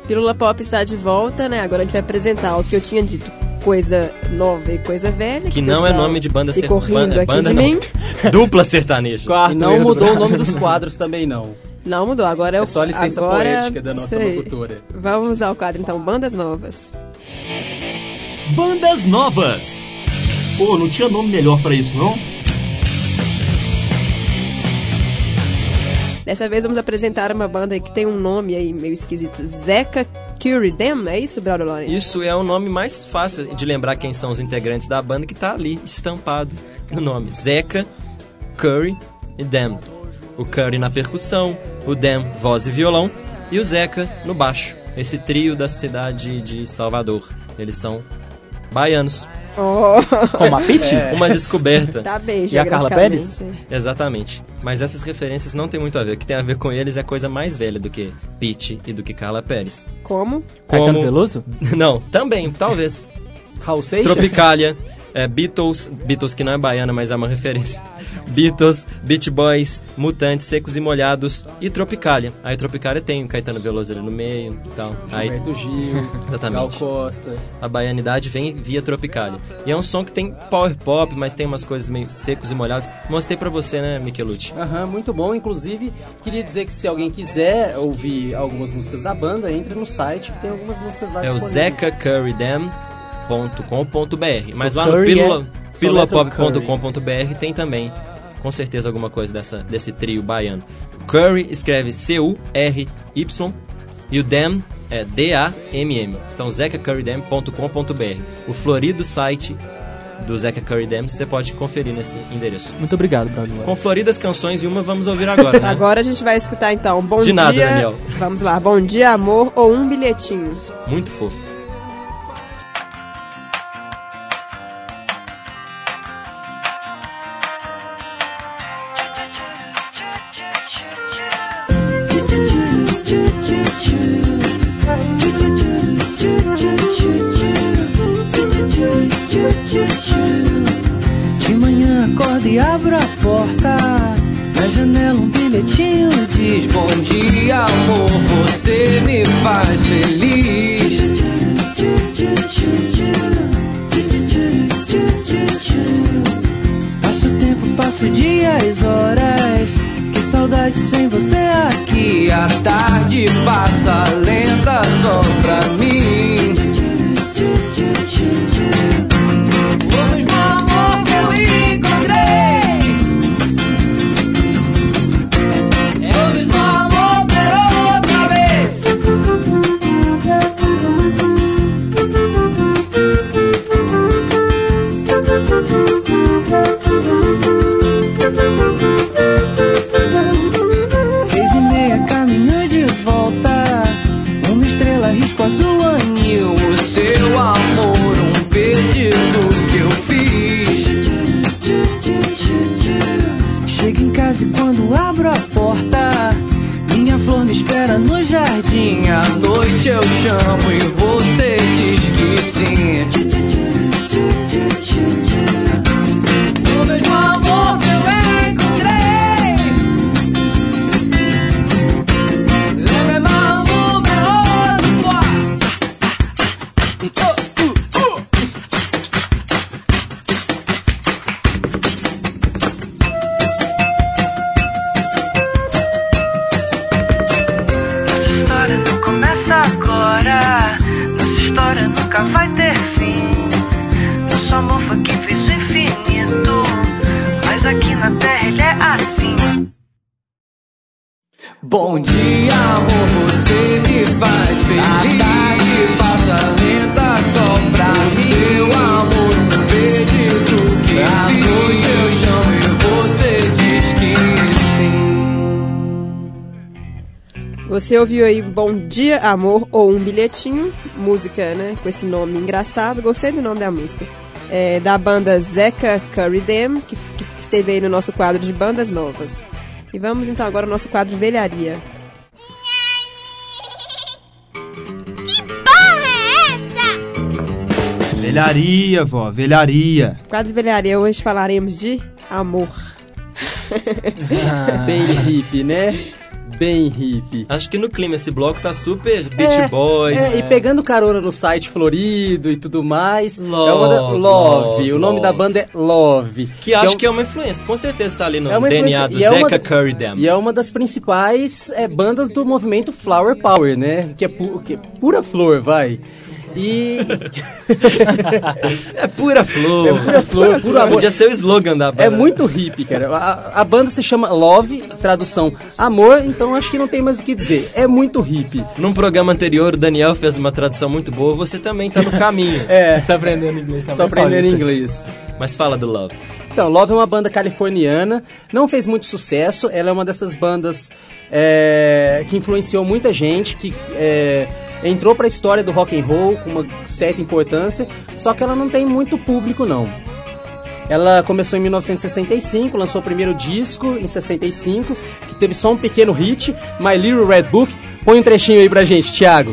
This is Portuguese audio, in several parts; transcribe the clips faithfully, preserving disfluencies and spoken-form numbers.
Pílula Pop está de volta, né? Agora a gente vai apresentar o que eu tinha dito. Coisa nova e coisa velha. Que, que não é nome de banda sertaneja. Ficou rindo banda, aqui banda de não. mim. Dupla sertaneja. Quarto e não mudou o nome dos quadros também, não. Não mudou, agora é o... É só a licença agora, poética da nossa locutora. Vamos usar o quadro, então, Bandas Novas. Bandas Novas. Pô, não tinha nome melhor pra isso, não? Dessa vez vamos apresentar uma banda que tem um nome aí meio esquisito. Zeca Curry Dem, é isso, Braulio Lawrence? Isso é o nome mais fácil de lembrar quem são os integrantes da banda, que tá ali, estampado no nome. Zeca, Curry e Dem. O Curry na percussão, o Dem, voz e violão, e o Zeca no baixo. Esse trio da cidade de Salvador. Eles são baianos. Oh. Como a Pitty? É. Uma descoberta. Tá bem, e a Carla Pérez? Exatamente. Mas essas referências não tem muito a ver. O que tem a ver com eles é coisa mais velha do que Pitty e do que Carla Pérez. Como? Como... Caetano Veloso? Não, também, talvez. Raul Seixas? Tropicália, é, Beatles, Beatles que não é baiana, mas é uma referência. Beatles, Beach Boys, Mutantes, Secos e Molhados e Tropicália. Aí Tropicália tem o Caetano Veloso ali no meio e tal. Gilberto Gil, exatamente. Gal Costa. A baianidade vem via Tropicália. E é um som que tem power pop, mas tem umas coisas meio secos e molhados. Mostrei pra você, né, Michelucci? Aham, uhum, muito bom. Inclusive, queria dizer que se alguém quiser ouvir algumas músicas da banda, entre no site que tem algumas músicas lá é disponíveis. É o zeca curry dem ponto com ponto b r. Mas o lá Curry no pílula, é pílula pop ponto com ponto b r tem também, com certeza, alguma coisa dessa, desse trio baiano. Curry escreve C U R Y e o Dem é D A M M. Então, zeca curry dem ponto com ponto b r. O florido site do Zeca Curry Dem você pode conferir nesse endereço. Muito obrigado, Braulio. Com floridas canções e uma vamos ouvir agora, né? Agora a gente vai escutar, então, Bom De Dia... nada, Daniel. Vamos lá, Bom Dia, Amor ou Um Bilhetinho. Muito fofo. De manhã acordo e abro a porta, na janela um bilhetinho diz: bom dia, amor, você me faz feliz. Passo tempo, passo dias, horas, que saudade sem você aqui. A tarde passa lenta só pra mim. Quando abro a porta, minha flor me espera no jardim. À noite eu chamo e você diz que sim. O mesmo amor que eu encontrei, le mesmo amor que outro foi. Vai ter fim. Nosso amor foi quem fez o infinito, mas aqui na terra ele é assim. Bom dia, amor, você me faz feliz. A tarde passa lenta só pra mim. Seu amor, um pedido que à noite eu chamo e você diz que sim. Você ouviu aí Bom Dia, Amor ou Um Bilhetinho, música, né, com esse nome engraçado, gostei do nome da música, é, da banda Zeca Curry Dem, que, que esteve aí no nosso quadro de bandas novas. E vamos então agora ao nosso quadro Velharia. Que porra é essa? Velharia, vó, velharia. Quadro Velharia, hoje falaremos de amor. Ah, bem hippie, né? bem hippie. Acho que no clima esse bloco tá super Beach Boys. É, e pegando carona no site florido e tudo mais. Love, é uma da, Love, Love, o nome Love. da banda é Love. Que acho é um- que é uma influência, com certeza tá ali no é uma D N A influência- do e é uma Zeca da- Curry Dam. E é uma das principais é, bandas do movimento Flower Power, né? Que é, pu- que é pura flor, vai. E É pura flor. É pura flor, puro amor. Podia ser o slogan da banda. é muito hippie, cara. A, a banda se chama Love, tradução amor, então acho que não tem mais o que dizer. É muito hippie. Num programa anterior, o Daniel fez uma tradução muito boa, você também tá no caminho. É, Tá aprendendo inglês também? tô aprendendo Paulista? inglês. Mas fala do Love. Então, Love é uma banda californiana, não fez muito sucesso, ela é uma dessas bandas é, que influenciou muita gente, que é, entrou pra história do rock and roll com uma certa importância, só que ela não tem muito público, não. Ela começou em mil novecentos e sessenta e cinco, lançou o primeiro disco em sessenta e cinco, que teve só um pequeno hit, My Little Red Book. Põe um trechinho aí pra gente, Thiago.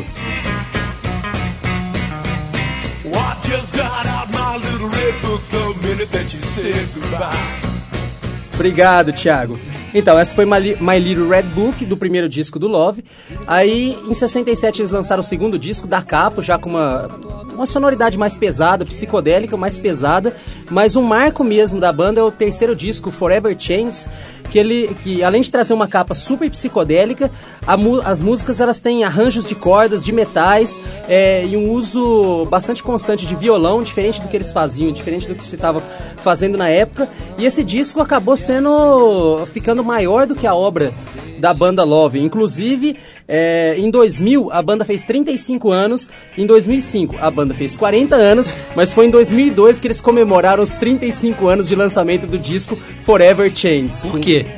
I just got out my little red book the minute that you said goodbye. Obrigado, Thiago. Então, essa foi My Li- My Little Red Book, do primeiro disco do Love. Aí, em sessenta e sete, eles lançaram o segundo disco, Da Capo, já com uma, uma sonoridade mais pesada, psicodélica, mais pesada. Mas um marco mesmo da banda é o terceiro disco, Forever Change, que, ele, que além de trazer uma capa super psicodélica, a mu- as músicas elas têm arranjos de cordas, de metais, é, e um uso bastante constante de violão, diferente do que eles faziam, diferente do que se estava fazendo na época. E esse disco acabou sendo ficando maior do que a obra da banda Love. Inclusive, é, em dois mil, a banda fez trinta e cinco anos, em dois mil e cinco, a banda fez quarenta anos, mas foi em dois mil e dois que eles comemoraram os trinta e cinco anos de lançamento do disco Forever Change. Por quê?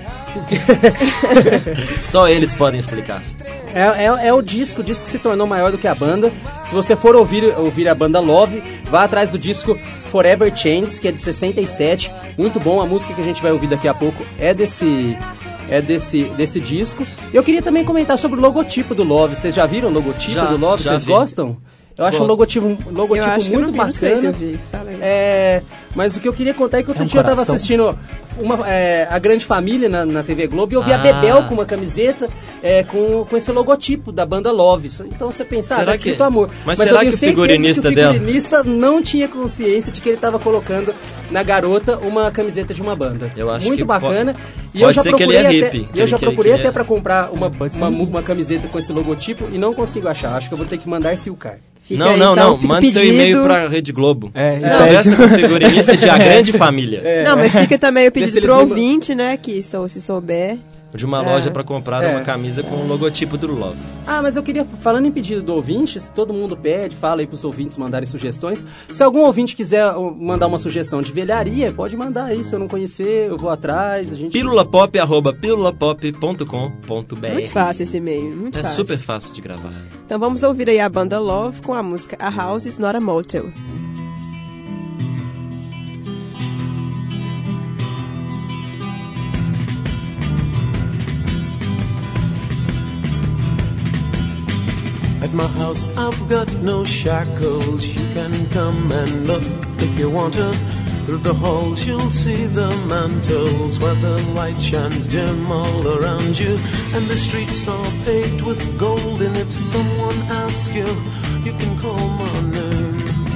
Só eles podem explicar. É, é, é o disco, o disco se tornou maior do que a banda. Se você for ouvir, ouvir a banda Love, vá atrás do disco Forever Change, que é de sessenta e sete. Muito bom, a música que a gente vai ouvir daqui a pouco é desse, é desse, desse disco. E eu queria também comentar sobre o logotipo do Love. Vocês já viram o logotipo Já, do Love? já Vocês vi. gostam? Eu acho um Gosto. logotipo, um logotipo eu acho que eu muito não vi, não sei se eu bacana. vi. Fala aí. É, mas o que eu queria contar é que outro É um dia eu tava coração. assistindo uma, é, a Grande Família na, na T V Globo e eu vi a Ah. Bebel com uma camiseta é, com, com esse logotipo da banda Love. Então você pensa, ah, Será tá escrito que- amor. mas eu será tenho que o certeza figurinista que o dela- figurinista não tinha consciência de que ele tava colocando na garota uma camiseta de uma banda. Eu acho Muito que bacana. pode- e eu pode já ser que ele procurei é até, hippie, que eu ele- já que ele- procurei que ele até é- pra comprar uma, Pode ser uma, hippie. uma camiseta com esse logotipo e não consigo achar. Acho que eu vou ter que mandar esse Silcar. Fica não, aí, não, então, não. fica Manda seu pedido. e-mail pra Rede Globo. É, e Conversa pede. com o figurinista de A Grande Família. Não, mas fica também o Vê se pedido eles pro me- ouvinte, né? Que sou, se souber. De uma É. loja pra comprar É. uma camisa com o logotipo do Love. Ah, mas eu queria, falando em pedido do ouvinte, se todo mundo pede, fala aí pros ouvintes mandarem sugestões. Se algum ouvinte quiser uh, mandar uma sugestão de velharia, pode mandar aí. Se eu não conhecer, eu vou atrás. A gente... Pílulapop, arroba pílulapop ponto com ponto b r. Muito fácil esse e-mail, muito É fácil. super fácil de gravar. Então vamos ouvir aí a banda Love com a música A House is Not a Motel. At my house I've got no shackles. You can come and look if you want to. Through the halls you'll see the mantles where the light shines dim all around you. And the streets are paved with gold. And if someone asks you, you can call my name.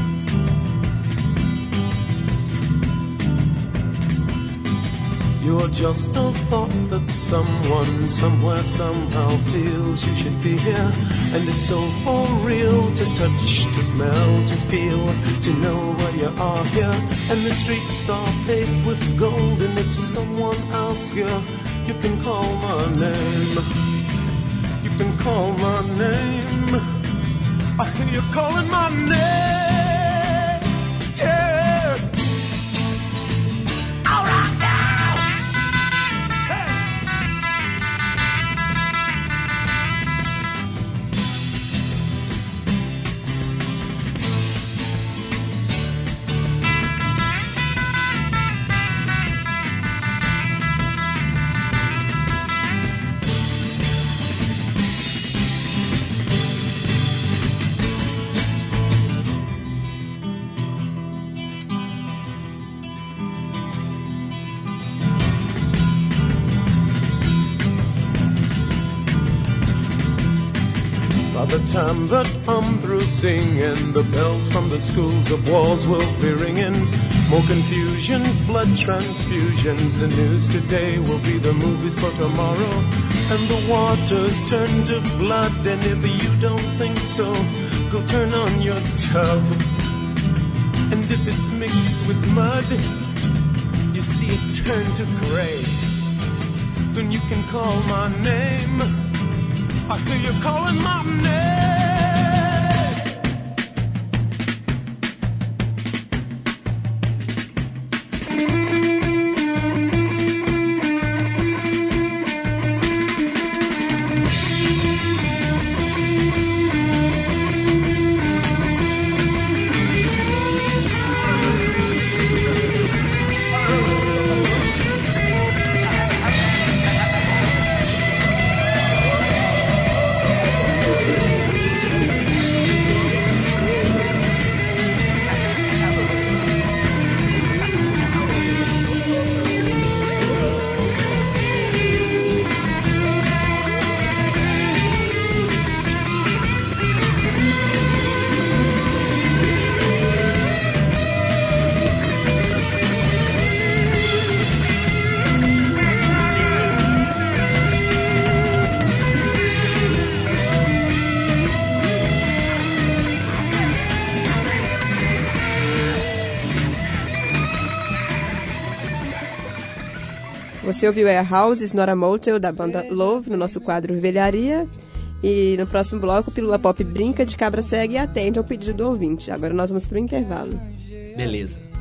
You're just a thought that someone, somewhere, somehow feels you should be here. And it's so for real to touch, to smell, to feel, to know where you are here. And the streets are paved with gold. And if someone asks you, you can call my name. You can call my name. I hear you calling my name. Yeah. All right now. the time that I'm through singing, the bells from the schools of walls will be ringing. More confusions, blood transfusions. The news today will be the movies for tomorrow. And the waters turn to blood. And if you don't think so, go turn on your tub. And if it's mixed with mud, you see it turn to gray. Then you can call my name. I hear you calling my name. Você ouviu é Houses Not a Motel, da banda Love, no nosso quadro Velharia. E no próximo bloco, Pílula Pop brinca de cabra cega e atende ao pedido do ouvinte. Agora nós vamos para o intervalo. Beleza.